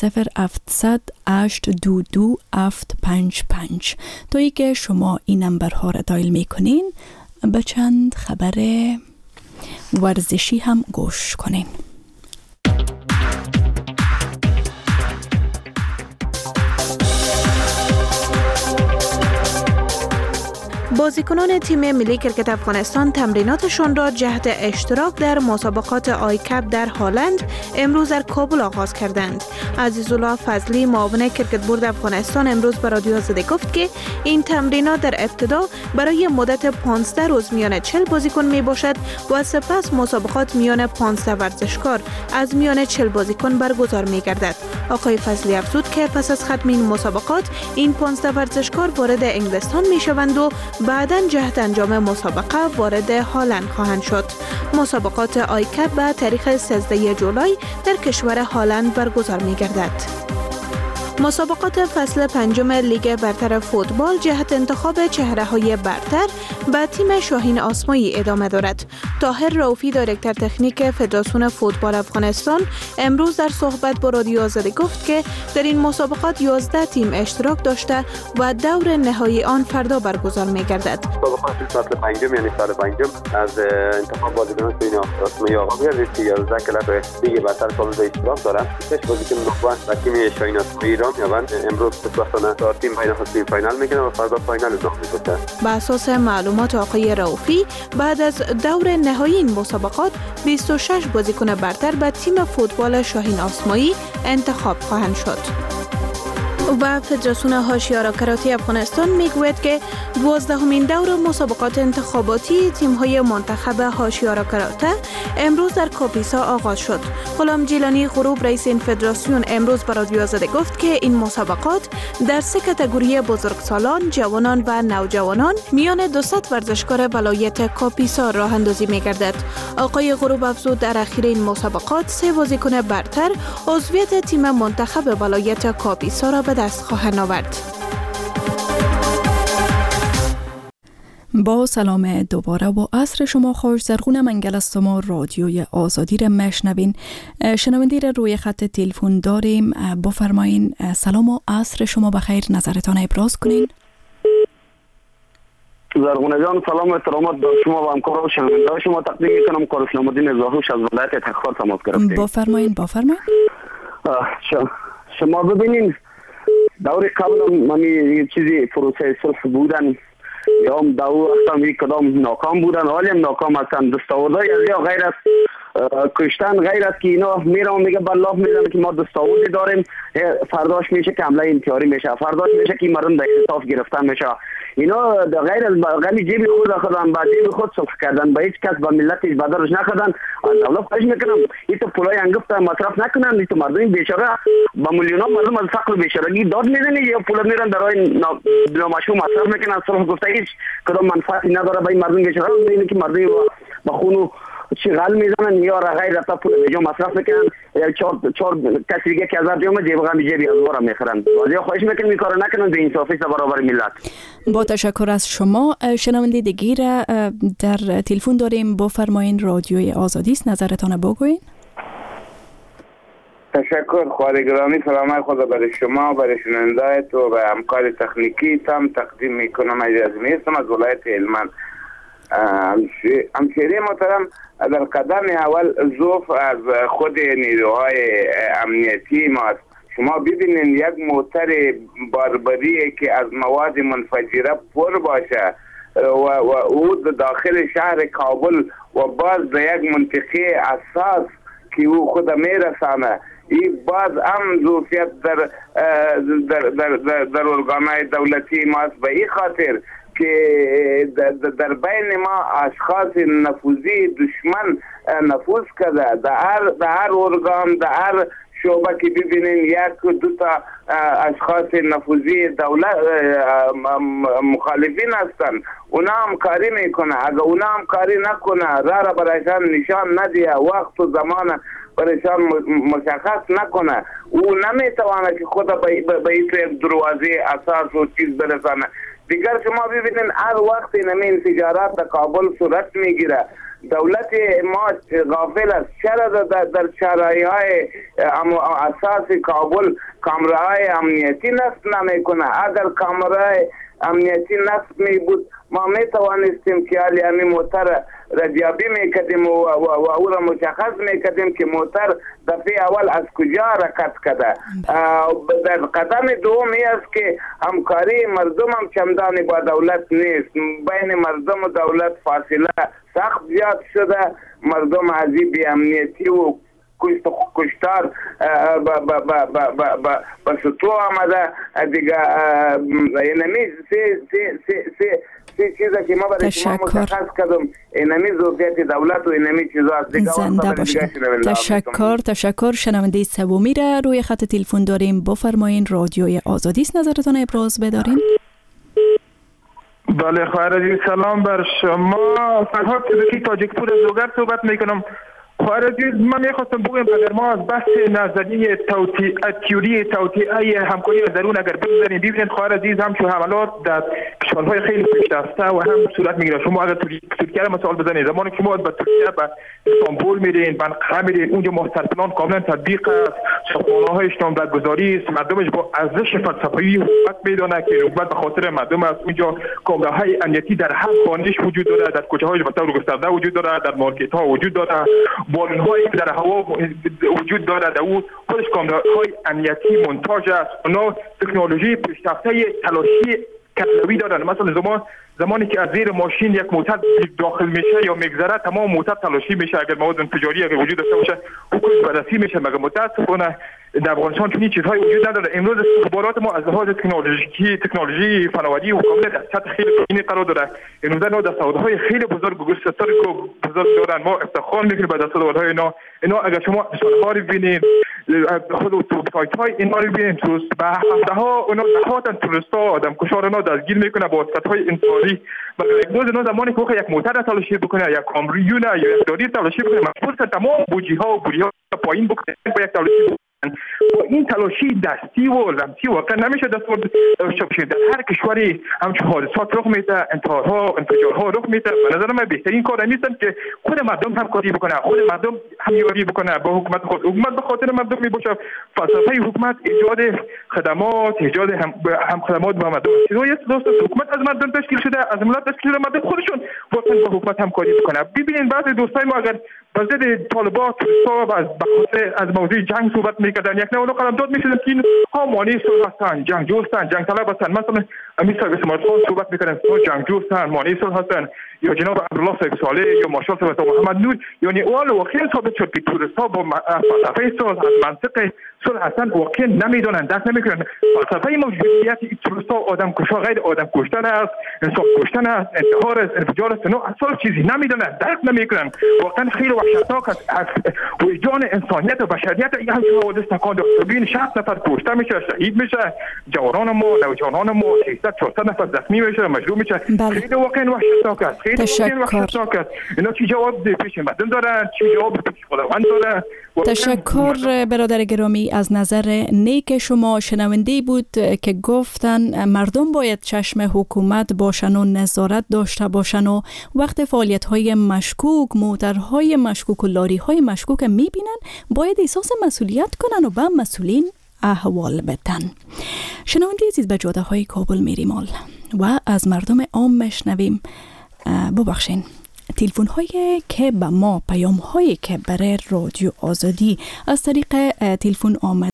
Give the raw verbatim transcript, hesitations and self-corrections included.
صفر هفتصد هشت دو دو هفت پنج پنج. تا ای که شما این نمبرها را دایل میکنین به چند خبر ورزشی هم گوش کنین. بازیکنان تیم ملی کرکت افغانستان تمریناتشان را جهت اشتراک در مسابقات آی کپ در هلند امروز در کابل آغاز کردند. عزیزالله فضلی معاون کرکت بورد افغانستان امروز به رادیو آزادی گفت که این تمرینات در ابتدا برای مدت پانزده روز میان چهل بازیکن می باشد و سپس مسابقات میان پانزده ورزشکار از میان چهل بازیکن برگزار می گردد. آقای فضلی افزود که پس از ختم این مسابقات این پانزده ورزشکار وارد انگلستان می شوند و بعداً جهت انجام مسابقه وارد هلند خواهند شد. مسابقات آی کپ به تاریخ سیزده جولای در کشور هلند برگزار می گردد. مسابقات فصل پنجم لیگ برتر فوتبال جهت انتخاب چهره‌های برتر به تیم شاهین آسمایی ادامه دارد. طاهر رؤوفی دایرکتور تکنیک فدراسیون فوتبال افغانستان امروز در صحبت با رادیو آزادی گفت که در این مسابقات یازده تیم اشتراک داشته و دور نهایی آن فردا برگزار می‌گردد. مسابقات فصل پنجم یعنی سال پنجم از انتخاب بازیکنان شاهین آسمایی آغاز می‌شود که یازده کلاب لیگ برتر کامل اشتراک دارند. شش بازیکن نخبه در تیم شاهین آسمایی ایران می‌آیند. امروز وقتانه تا تیم بین خودی فینال می‌کنه و فردا فینال اجرا می‌شه. بر اساس معلومات آقای رؤوفی بعد از دور نهایی این مسابقات بیست و شش بازیکن برتر به تیم فوتبال شاهین آسمایی انتخاب خواهند شد. و فدراسیون حاشیه‌آرا کراته افغانستان میگوید که دوازدهمین دور مسابقات انتخاباتی تیم‌های منتخب حاشیه‌آرا کراته امروز در کاپیسا آغاز شد. غلام جیلانی غروب رئیس این فدراسیون امروز به رادیو آزادی گفت که این مسابقات در سه کاتگوری بزرگسالان، جوانان و نوجوانان میان دویست ورزشکار ولایت کاپیسا راه اندازی می‌گردد. آقای غروب افزود در اخیر این مسابقات سه بازیکن برتر عضویت تیم منتخب ولایت کاپیسا را به دست خواهند آورد. با سلام دوباره و عصر شما خوش. زرغون منگل است. ما رادیوی آزادی را میشنوین. شنونده را روی خط تلفن داریم. بفرمایین. سلام و عصر شما بخیر، نظرتان ابراز کنین. زرغونه جان سلام و احترامات به شما و همکاران و شنونده شما تقدیم میکنم. کار اسلام الدین زاهوش از ولایت تخار تماس گرفتیم. بفرمایین بفرمایین. شما ببینین دور قبل من یه چیزی پروسه صلح بودن یا هم دو هستم کدام ناکام بودن، حالی هم ناکام هستن. دستاوردهای از یا غیر از کشتن غیر از که اینا میرم میگه بلاف میزنه که ما دستاوردی داریم، فرداش میشه که حمله انتحاری میشه، فرداش میشه که مردم در اختطاف گرفتن میشه. اینا غیر از غمی جیب خود خودن با جیب خود صلح کردن، با هیچ کس با ملت بدرش نکردن. از دولت خواهش میکنم این تو پولای انگفت مصرف نکنن. این تو مردم بیچاره با میلیون‌ها مردم از فقر و بیچارگی داد میزنه یا پول میرن در راه نامشروع مصرف میکنن. صلح گفته هیچ کدام منفعتی نداره برای مردم بیچاره. اینه که مردم با خون چغل میزنن یا غیر رفته پول به جا مصرف میکنن یا چهار چهار کسی دیگه که هزار جمعه جیب غمی جیبی از وارا میخرن. ولی خواهش میکنم این کارو نکنن، به انصافی برابر ملت. با تشکر از شما. شنونده دیگه را در تلفن داریم. بفرمایین. رادیوی آزادی است، نظرتان بگوین. تشکر. خواهر گرامی سلام خدا برای شما، برای شنونده تو و همکار تکنیکی تام تقدیم میکنم. اجازه میستم از ولایت هلمند. همشیره محترم، در قدم اول ضعف از خود نیروهای امنیتی ماست. شما ببینید یک موتر باربری که از مواد منفجره پر باشه و, و او داخل شهر کابل و باز در یک منطقه اساس که او خود میرسانه، این باز هم ظرفیت در در در در, در ارگانهای دولتی ماست. به این خاطر که در بین ما اشخاص نفوذی دشمن نفوذ کرده در هر در هر ارگان در هر شعبه که ببینین یک دو تا اشخاص نفوذی دولت مخالفین هستن. اونا هم کاری میکنه. اگر اونا هم کاری نکنه، راه را برایشان نشان ندیه، وقت و زمان برایشان مشخص نکنه، او نمیتوانه که خود به این دروازه اساس و چیز برسانه. دیگر شما ببینین هر وقت این تجارت در کابل صورت میگیره، دولت ما غافل است. چرا در, در شهرهای های اساس کابل کامرهای امنیتی نصب نمی کنه؟ اگر کامرهای امنیتی نصب می بود ما می توانستیم که حالی همین موتر ردیابی می کردیم و, و, و او را مشخص می کردیم که موتر دفعه اول از کجا حرکت کرده. در قدم دومی است که همکاری مردم هم چندانی با دولت نیست. بین مردم و دولت فاصله سخت زیاد شده. مردم از این بی امنیتی و کشت و کشتار با سطوح آمده دیگه. اینمی سی سی سی سی سی چیزا که ما برای شما مشخص کردم، اینمی ظرفیت دولت و اینمی چیزا است. زنده باشین. تشکر تشکر. شنونده سومی را روی خط تلفن داریم. بفرمایین. رادیوی آزادی است، نظرتان ابراز بدارین. بله خواهر عزیز، سلام بر شما. فرهاد صدیقی تاجیکپور از لوگر صحبت میکنم. خواهر عزیز، من میخواستم بگویم اگر ما از بحث نظریه توطئه تئوری توطئه همکاری از درون اگر بگذاریم ببینید خواهر عزیز، هم شو حملات در کشورهای خیلی پیشرفته و هم صورت میگیره. شما اگر ترکیه را مثال بزنید، زمانی که شما به ترکیه به استانبول میرین، به انقره میرین، اونجا ماستر پلان کاملا تطبیق است، ساختمان‌های اجتماعی است، مردمش با ارزش فلسفی حکومت میدونه که حکومت به خاطر مردم است. اونجا کامراهای امنیتی در هر خانه‌اش وجود داره، در کوچه‌های به طور گسترده وجود داره، در مارکت‌ها وجود داره، بالون‌هایی که در هوا وجود داره، در اون خودش کامراهای امنیتی مونتاژ است. اونا تکنولوژی پیشرفته تلاشی کتلوی دارن. مثلا زمان زمانی که از زیر ماشین یک موتر داخل میشه یا میگذره، تمام موتر تلاشی میشه. اگر مواد انفجاری اگر وجود داشته باشه حکومت بررسی میشه. مگر متاسفانه در افغانستان چنین چیزهای وجود نداره. امروز استخبارات ما از لحاظ تکنولوژیکی تکنولوژی فناوری و کاملا در سطح خیلی پایینی قرار داره. امروز اینا دستاوردهای خیلی بزرگ و ستار بزرگ دارن. ما افتخار میکنیم به دستاوردهای اینا. اینا اگر شما رسانه‌ها رو ببینید، خود سایت‌های اینا رو ببینید، تو به هفته‌ها اونا دهات توریست‌ها آدمکشار اینا دستگیر میکنه با واسطه‌های انفرادی. مگر امروز اینا زمانی که یک موتر تلاشی بکنه، یک کامریون یا یک داری تلاشی بکنه، مجبور تمام بوجی‌ها و بوری‌ها پایین بکنه با یک تلاشی. با این تلاشی دستی و لمسی واقعا نمیشه دستورد داشته باشه. در هر کشوری همچون حادثات رخ میده، انتحارها انفجارها رخ میده. به نظر من بهترین کار نیستن که خود مردم همکاری بکنه، خود مردم همکاری بکنه با حکومت. خود حکومت به خاطر مردم میباشه. فلسفه حکومت ایجاد خدمات، ایجاد هم, هم خدمات با مردم. چیزایی است دوست، حکومت از مردم تشکیل شده، از ملت تشکیل شده، مردم خودشون واقعا با حکومت همکاری بکنه. ببینید بعضی دوستای ما اگر با ضد طالبان توسا از بخاطر از موضوع جنگ صحبت میکردن، یک نوع قلمداد میشدن که این ها مانی صلح هستن، جنگجو هستن، جنگ طلب هستن. مثلا امیر صاحب اسماعیل خان صحبت میکردن ها جنگجو هستن، مانی صلح هستن، یا جناب عبدالله صاحب صالح یا مارشال صاحب محمد نور. یعنی اول واقعا ثابت شد که توریست‌ها با فلسفه صلح از منطق صلح هستن واقعا نمیدونن، درک نمیکنن. فلسفه موجودیت توریست‌ها آدم کشا غیر آدم کشتن است، انسان کشتن است، انتحار است، انفجار است. نه اصلا چیزی نمیدونن، درک نمیکنن. واقعا خیلی وحشتناک است. از وجدان انسانیت و بشریت این حوادث تکان داد. ببین شصت نفر کشته میشه، شهید میشه، جوانان ما، نوجوانان ما سیصد چهارصد نفر زخمی میشه، مجروح میشه. خیلی واقعا وحشتناک است. خیلی واقعا وحشتناک است. اینا چی جواب پیش مردم دارن، چی جواب پیش خداوند دارن. تشکر برادر گرامی از نظر نیک شما. شنونده بود که گفتن مردم باید چشم حکومت باشن و نظارت داشته باشن و وقت فعالیت های مشکوک، موترهای مشکوک و لاری های مشکوک میبینن باید احساس مسئولیت کنن و به مسئولین احوال بدن. شنونده عزیز، به جاده های کابل میریم و از مردم عام میشنویم. ببخشین تلفن هایی که به ما، پیام هایی که برای رادیو آزادی از طریق تلفن آمد